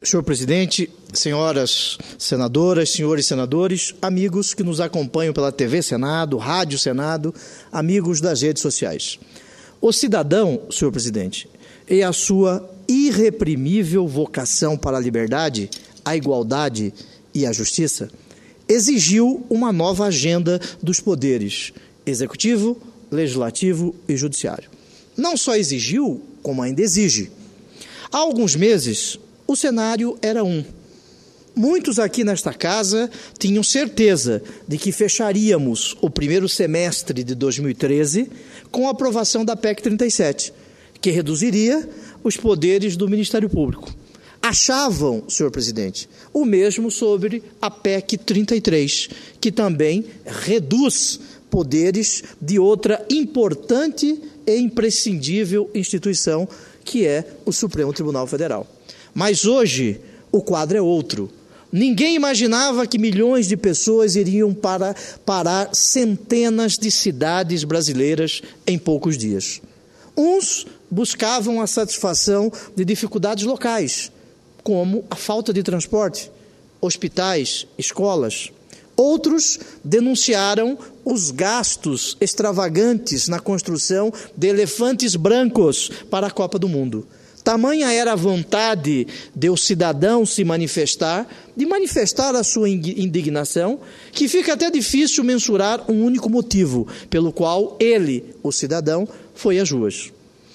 Senhor presidente, senhoras senadoras, senhores senadores, amigos que nos acompanham pela TV Senado, Rádio Senado, amigos das redes sociais. O cidadão, senhor presidente, e a sua irreprimível vocação para a liberdade, a igualdade e a justiça, exigiu uma nova agenda dos poderes executivo, legislativo e judiciário. Não só exigiu, como ainda exige. Há alguns meses, o cenário era um. Muitos aqui nesta casa tinham certeza de que fecharíamos o primeiro semestre de 2013 com a aprovação da PEC 37, que reduziria os poderes do Ministério Público. Achavam, senhor presidente, o mesmo sobre a PEC 33, que também reduz poderes de outra importante e imprescindível instituição, que é o Supremo Tribunal Federal. Mas hoje o quadro é outro. Ninguém imaginava que milhões de pessoas iriam parar centenas de cidades brasileiras em poucos dias. Uns buscavam a satisfação de dificuldades locais, como a falta de transporte, hospitais, escolas. Outros denunciaram os gastos extravagantes na construção de elefantes brancos para a Copa do Mundo. Tamanha era a vontade de o cidadão se manifestar, de manifestar a sua indignação, que fica até difícil mensurar um único motivo pelo qual ele, o cidadão, foi às ruas.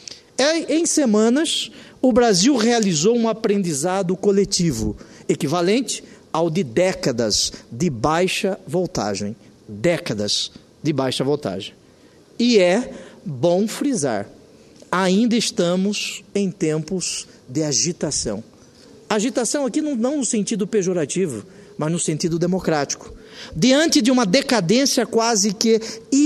Em semanas, o Brasil realizou um aprendizado coletivo, equivalente ao de décadas de baixa voltagem. Décadas de baixa voltagem. E é bom frisar, ainda estamos em tempos de agitação. Agitação aqui não no sentido pejorativo, mas no sentido democrático. Diante de uma decadência quase que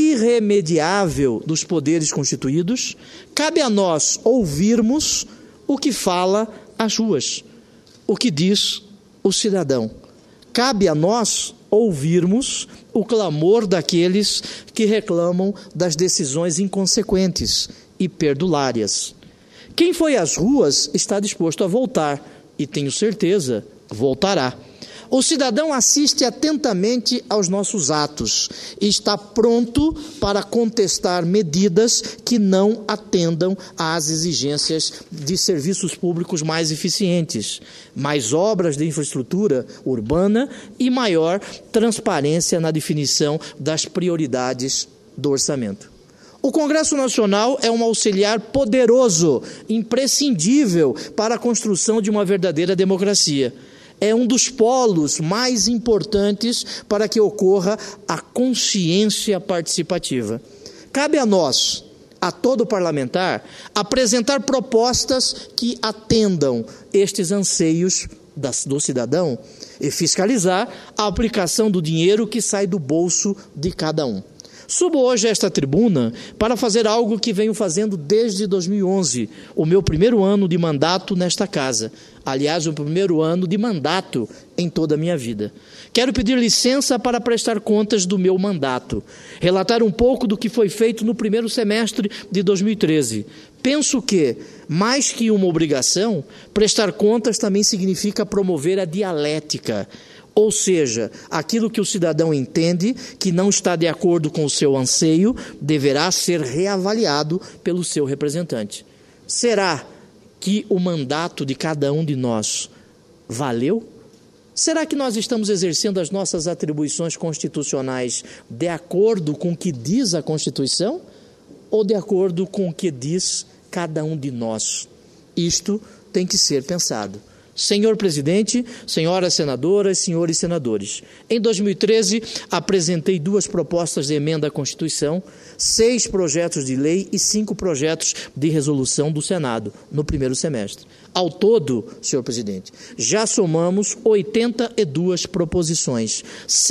irremediável dos poderes constituídos, cabe a nós ouvirmos o que fala as ruas, o que diz o cidadão. Cabe a nós ouvirmos o clamor daqueles que reclamam das decisões inconsequentes e perdulárias. Quem foi às ruas está disposto a voltar e, tenho certeza, voltará. O cidadão assiste atentamente aos nossos atos e está pronto para contestar medidas que não atendam às exigências de serviços públicos mais eficientes, mais obras de infraestrutura urbana e maior transparência na definição das prioridades do orçamento. O Congresso Nacional é um auxiliar poderoso, imprescindível para a construção de uma verdadeira democracia. É um dos polos mais importantes para que ocorra a consciência participativa. Cabe a nós, a todo parlamentar, apresentar propostas que atendam estes anseios do cidadão e fiscalizar a aplicação do dinheiro que sai do bolso de cada um. Subo hoje a esta tribuna para fazer algo que venho fazendo desde 2011, o meu primeiro ano de mandato nesta casa. Aliás, o primeiro ano de mandato em toda a minha vida. Quero pedir licença para prestar contas do meu mandato, relatar um pouco do que foi feito no primeiro semestre de 2013. Penso que, mais que uma obrigação, prestar contas também significa promover a dialética. Ou seja, aquilo que o cidadão entende que não está de acordo com o seu anseio deverá ser reavaliado pelo seu representante. Será que o mandato de cada um de nós valeu? Será que nós estamos exercendo as nossas atribuições constitucionais de acordo com o que diz a Constituição ou de acordo com o que diz cada um de nós? Isto tem que ser pensado. Senhor presidente, senhoras senadoras, senhores senadores, em 2013 apresentei 2 propostas de emenda à Constituição, 6 projetos de lei e 5 projetos de resolução do Senado no primeiro semestre. Ao todo, senhor presidente, já somamos 82 proposições,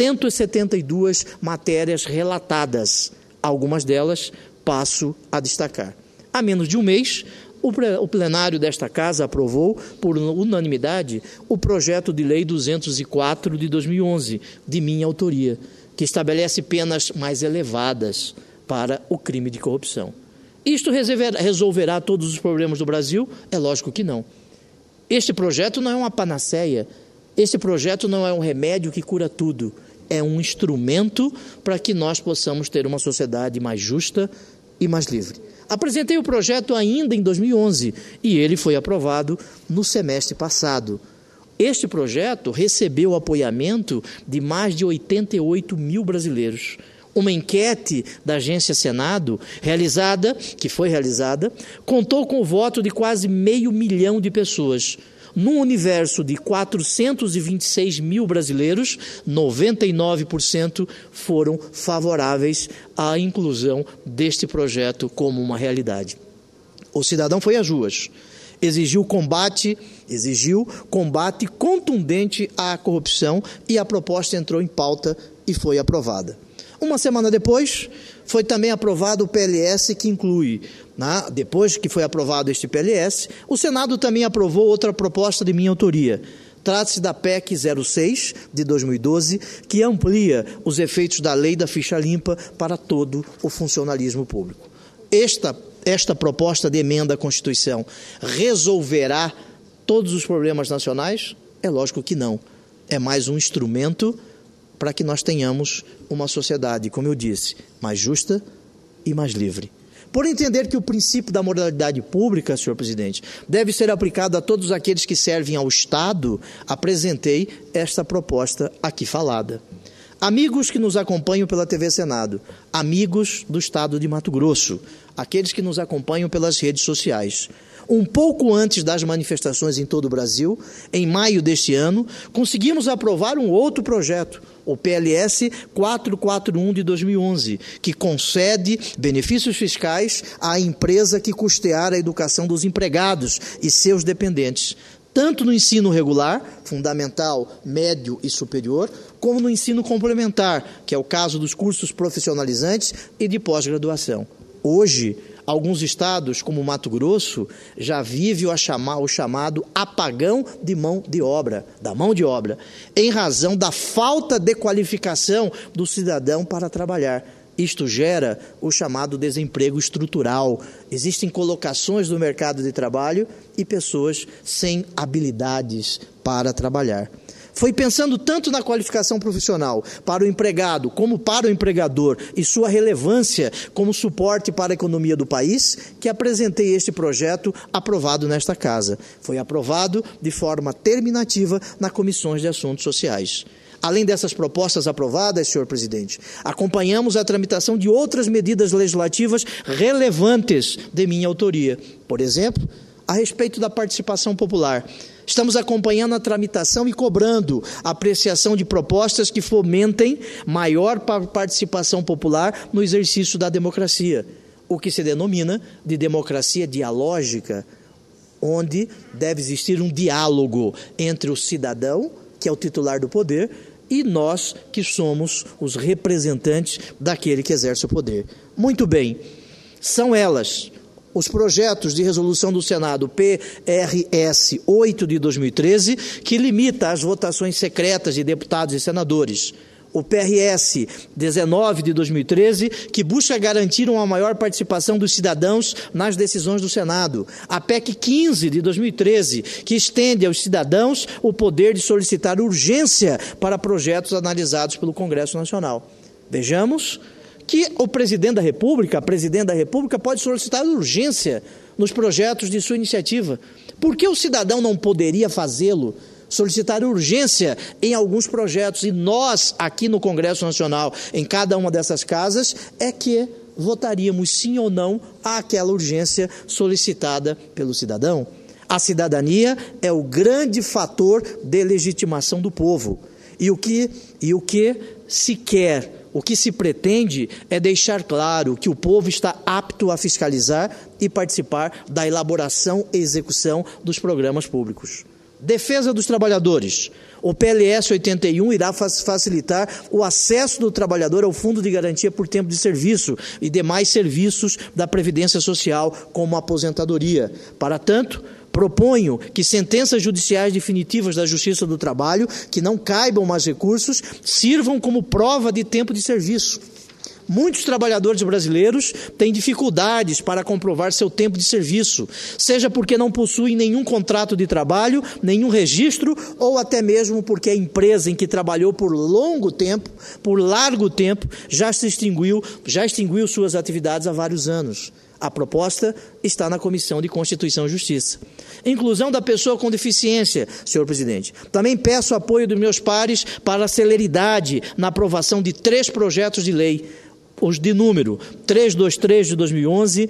172 matérias relatadas. Algumas delas passo a destacar. Há menos de um mês, o plenário desta casa aprovou, por unanimidade, o projeto de lei 204 de 2011, de minha autoria, que estabelece penas mais elevadas para o crime de corrupção. Isto resolverá todos os problemas do Brasil? É lógico que não. Este projeto não é uma panaceia, este projeto não é um remédio que cura tudo, é um instrumento para que nós possamos ter uma sociedade mais justa e mais livre. Apresentei o projeto ainda em 2011 e ele foi aprovado no semestre passado. Este projeto recebeu o apoiamento de mais de 88 mil brasileiros. Uma enquete da Agência Senado, que foi realizada, contou com o voto de quase 500 mil de pessoas. Num universo de 426 mil brasileiros, 99% foram favoráveis à inclusão deste projeto como uma realidade. O cidadão foi às ruas, exigiu combate contundente à corrupção e a proposta entrou em pauta e foi aprovada. Uma semana depois, foi também aprovado o PLS que inclui, depois que foi aprovado este PLS, o Senado também aprovou outra proposta de minha autoria. Trata-se da PEC 06 de 2012, que amplia os efeitos da lei da ficha limpa para todo o funcionalismo público. Esta proposta de emenda à Constituição resolverá todos os problemas nacionais? É lógico que não. É mais um instrumento para que nós tenhamos uma sociedade, como eu disse, mais justa e mais livre. Por entender que o princípio da moralidade pública, senhor presidente, deve ser aplicado a todos aqueles que servem ao Estado, apresentei esta proposta aqui falada. Amigos que nos acompanham pela TV Senado, amigos do Estado de Mato Grosso, aqueles que nos acompanham pelas redes sociais. Um pouco antes das manifestações em todo o Brasil, em maio deste ano, conseguimos aprovar um outro projeto, o PLS 441 de 2011, que concede benefícios fiscais à empresa que custear a educação dos empregados e seus dependentes, tanto no ensino regular, fundamental, médio e superior, como no ensino complementar, que é o caso dos cursos profissionalizantes e de pós-graduação. Hoje, alguns estados, como Mato Grosso, já vivem o chamado apagão da mão de obra, em razão da falta de qualificação do cidadão para trabalhar. Isto gera o chamado desemprego estrutural. Existem colocações no mercado de trabalho e pessoas sem habilidades para trabalhar. Foi pensando tanto na qualificação profissional para o empregado como para o empregador e sua relevância como suporte para a economia do país que apresentei este projeto aprovado nesta casa. Foi aprovado de forma terminativa nas comissões de assuntos sociais. Além dessas propostas aprovadas, senhor presidente, acompanhamos a tramitação de outras medidas legislativas relevantes de minha autoria. Por exemplo, a respeito da participação popular. Estamos acompanhando a tramitação e cobrando a apreciação de propostas que fomentem maior participação popular no exercício da democracia, o que se denomina de democracia dialógica, onde deve existir um diálogo entre o cidadão, que é o titular do poder, e nós, que somos os representantes daquele que exerce o poder. Muito bem, são elas os projetos de resolução do Senado PRS 8 de 2013, que limita as votações secretas de deputados e senadores. O PRS 19 de 2013, que busca garantir uma maior participação dos cidadãos nas decisões do Senado. A PEC 15 de 2013, que estende aos cidadãos o poder de solicitar urgência para projetos analisados pelo Congresso Nacional. Vejamos que a presidente da República pode solicitar urgência nos projetos de sua iniciativa. Por que o cidadão não poderia fazê-lo? Solicitar urgência em alguns projetos, e nós, aqui no Congresso Nacional, em cada uma dessas casas, é que votaríamos sim ou não àquela urgência solicitada pelo cidadão. A cidadania é o grande fator de legitimação do povo. E o que se quer, o que se pretende é deixar claro que o povo está apto a fiscalizar e participar da elaboração e execução dos programas públicos. Defesa dos trabalhadores. O PLS 81 irá facilitar o acesso do trabalhador ao Fundo de Garantia por Tempo de Serviço e demais serviços da Previdência Social, como a aposentadoria. Para tanto, proponho que sentenças judiciais definitivas da Justiça do Trabalho, que não caibam mais recursos, sirvam como prova de tempo de serviço. Muitos trabalhadores brasileiros têm dificuldades para comprovar seu tempo de serviço, seja porque não possuem nenhum contrato de trabalho, nenhum registro, ou até mesmo porque a empresa em que trabalhou por largo tempo, já extinguiu suas atividades há vários anos. A proposta está na Comissão de Constituição e Justiça. Inclusão da pessoa com deficiência, senhor presidente. Também peço apoio dos meus pares para a celeridade na aprovação de 3 projetos de lei, os de número 323 de 2011,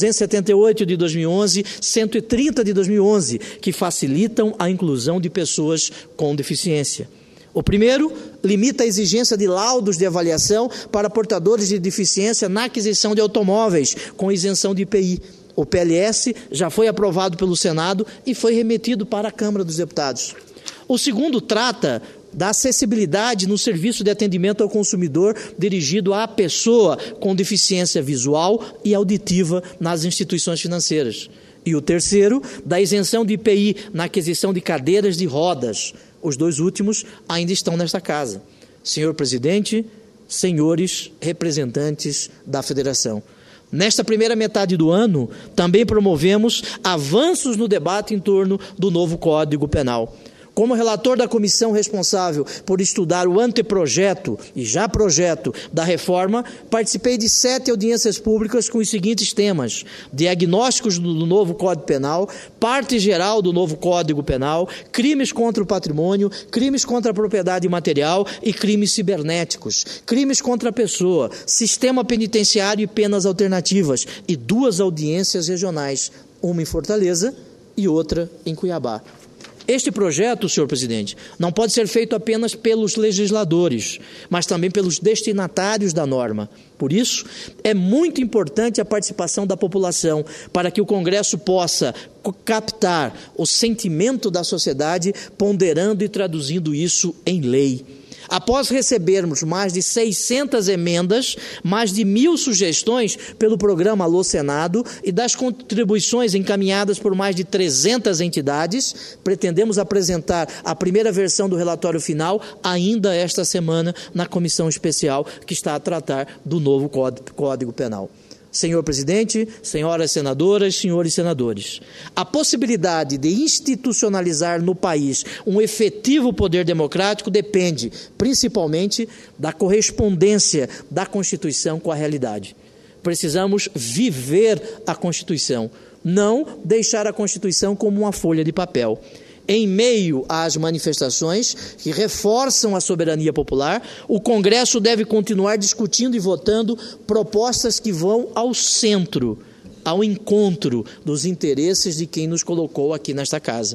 278 de 2011, 130 de 2011, que facilitam a inclusão de pessoas com deficiência. O primeiro limita a exigência de laudos de avaliação para portadores de deficiência na aquisição de automóveis com isenção de IPI. O PLS já foi aprovado pelo Senado e foi remetido para a Câmara dos Deputados. O segundo trata da acessibilidade no serviço de atendimento ao consumidor dirigido à pessoa com deficiência visual e auditiva nas instituições financeiras. E o terceiro, da isenção de IPI na aquisição de cadeiras de rodas. Os 2 últimos ainda estão nesta casa. Senhor presidente, senhores representantes da Federação, nesta primeira metade do ano, também promovemos avanços no debate em torno do novo Código Penal. Como relator da comissão responsável por estudar o anteprojeto e já projeto da reforma, participei de 7 audiências públicas com os seguintes temas: diagnósticos do novo Código Penal, parte geral do novo Código Penal, crimes contra o patrimônio, crimes contra a propriedade material e crimes cibernéticos, crimes contra a pessoa, sistema penitenciário e penas alternativas, e 2 audiências regionais, uma em Fortaleza e outra em Cuiabá. Este projeto, senhor presidente, não pode ser feito apenas pelos legisladores, mas também pelos destinatários da norma. Por isso, é muito importante a participação da população, para que o Congresso possa captar o sentimento da sociedade, ponderando e traduzindo isso em lei. Após recebermos mais de 600 emendas, mais de 1.000 sugestões pelo programa Alô Senado e das contribuições encaminhadas por mais de 300 entidades, pretendemos apresentar a primeira versão do relatório final ainda esta semana na comissão especial que está a tratar do novo Código Penal. Senhor presidente, senhoras senadoras, senhores senadores, a possibilidade de institucionalizar no país um efetivo poder democrático depende, principalmente, da correspondência da Constituição com a realidade. Precisamos viver a Constituição, não deixar a Constituição como uma folha de papel. Em meio às manifestações que reforçam a soberania popular, o Congresso deve continuar discutindo e votando propostas que vão ao centro, ao encontro dos interesses de quem nos colocou aqui nesta casa.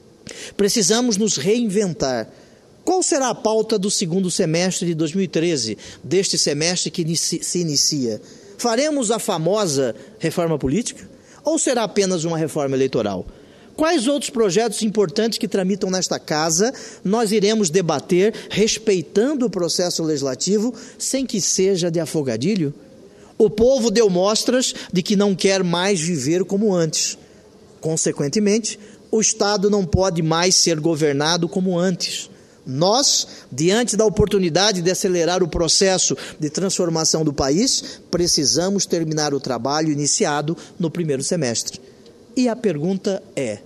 Precisamos nos reinventar. Qual será a pauta do segundo semestre de 2013, deste semestre que se inicia? Faremos a famosa reforma política ou será apenas uma reforma eleitoral? Quais outros projetos importantes que tramitam nesta casa nós iremos debater respeitando o processo legislativo sem que seja de afogadilho? O povo deu mostras de que não quer mais viver como antes. Consequentemente, o Estado não pode mais ser governado como antes. Nós, diante da oportunidade de acelerar o processo de transformação do país, precisamos terminar o trabalho iniciado no primeiro semestre. E a pergunta é: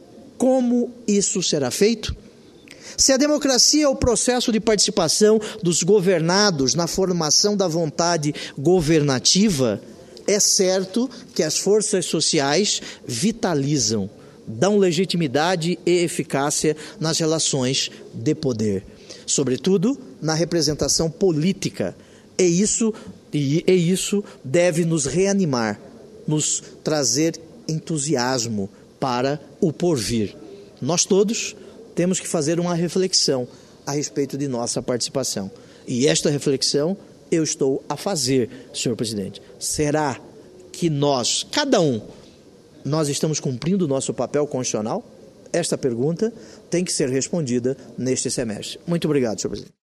como isso será feito? Se a democracia é o processo de participação dos governados na formação da vontade governativa, é certo que as forças sociais vitalizam, dão legitimidade e eficácia nas relações de poder, sobretudo na representação política. E isso deve nos reanimar, nos trazer entusiasmo para o porvir. Nós todos temos que fazer uma reflexão a respeito de nossa participação. E esta reflexão eu estou a fazer, senhor presidente. Será que nós, cada um, nós estamos cumprindo o nosso papel constitucional? Esta pergunta tem que ser respondida neste semestre. Muito obrigado, senhor presidente.